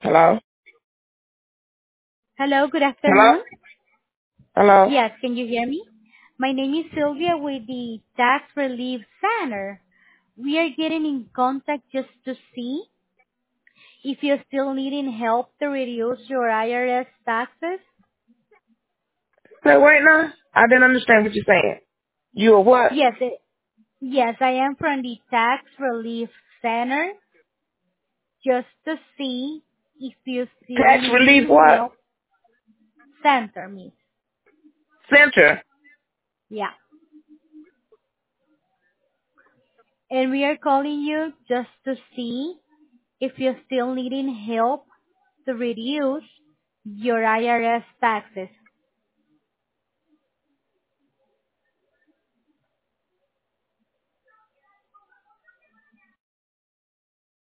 Hello? Hello, good Hello? afternoon. Hello? Yes, can you hear me? My name is Sylvia with the Tax Relief Center. We are getting in contact just to see if you're still needing help to reduce your IRS taxes. Say, wait now. I didn't understand what you're saying. You a what? Yes, yes, I am from the Tax Relief Center just to see if you're still Tax relief needing what? help. Center, miss. Center. Yeah. And we are calling you just to see if you're still needing help to reduce your IRS taxes.